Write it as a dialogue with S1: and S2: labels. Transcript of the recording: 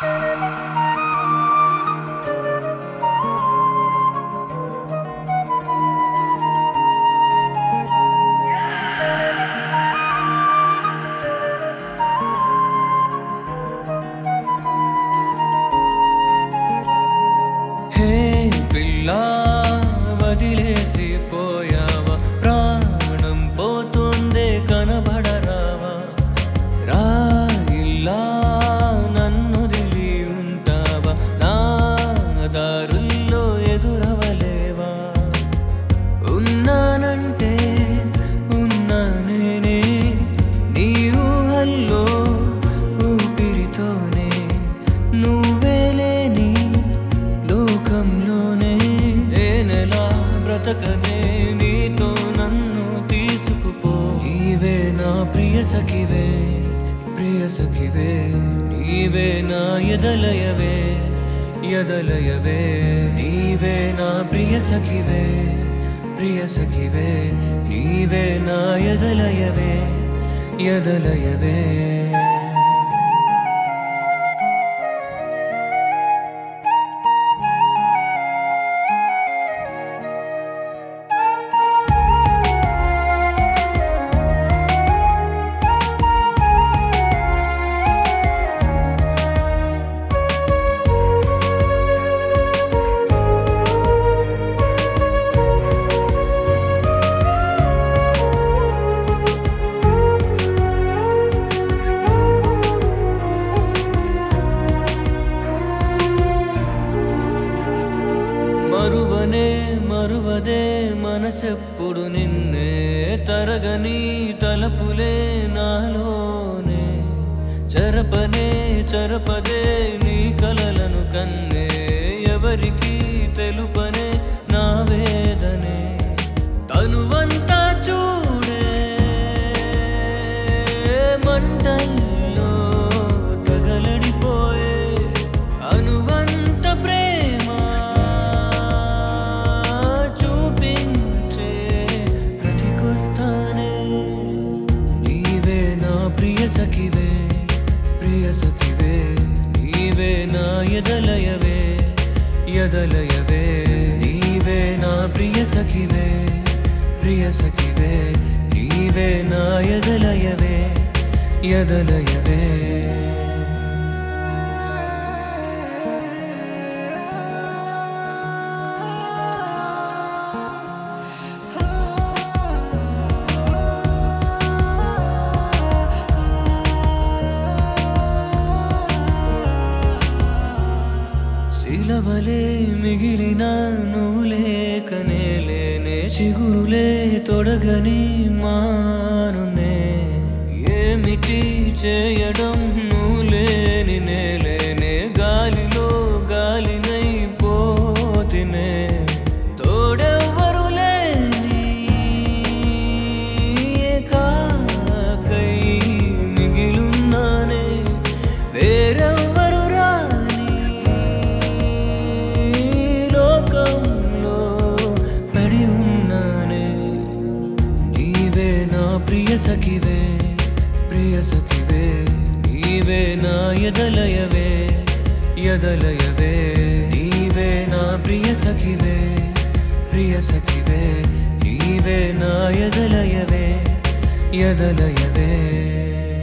S1: హే పిల్లా వదిలేసి పోయావా, ప్రాణం పోతుందే కనబడరావా, రాయిల్లా నన్నొదిలి ఉంటావా, నా దారుల్లో ఎదురవలేవా, ఉన్నానంటే ఉన్నా నేనే నీ ఊహల్లో ఊపిరితోనే, నువ్వే లేని లోకంలోనే నేనెలా బ్రతకనే, నీతో నన్ను తీసుకుపో, నీవే నా ప్రియ సఖివే, ప్రియ సఖివే, నీవే నా ఎదలయవే, ఎదలయవే, నీవే నా ప్రియ సఖివే, ప్రియ సఖివే, నీవే నా ఎదలయవే, ఎదలయవే. మరువనే మరువదే మనసెప్పుడు నిన్నే, తరగని తలపులే నాలోనే, చెరపనే చెరపదే నీ కలలను కన్నే, ఎవరికి తెలుపనే నా వేదనే, తనువంతా చూడే మంటల్లో తగలడిపోయే, అనువంత ప్రేమ చూపించే ప్రతికొస్తానే, నీవే నా ప్రియ సఖివే, ప్రియ సఖివే, నీవే నా ఎదలయవే, ఎదలయవే, నీవే నా ప్రియ సఖివే, ప్రియ సఖివే, నీవే నా ఎదలయవే, ఎదలయవే. శిలవలే మిగిలిన నువ్వు లేకనే లేనే, చిగురులే తొడగని మానునే, ఏమిటి చేయడం నువ్వు లేని నేలేనే, గాలిలో గాలినై పోతినే, తోడెవ్వరు లేని ఏకాకై మిగిలున్నానే, వేరెవ్వరు రాని లోకంలో పడి ఉన్నానే, నీవే నా ప్రియ సఖివే, ప్రియ సఖివే, నీవే నా ఎదలయవే, ఎదలయవే, నీవే నా ప్రియ సఖివే, ప్రియ సఖివే, నీవే నా ఎదలయవే, ఎదలయవే.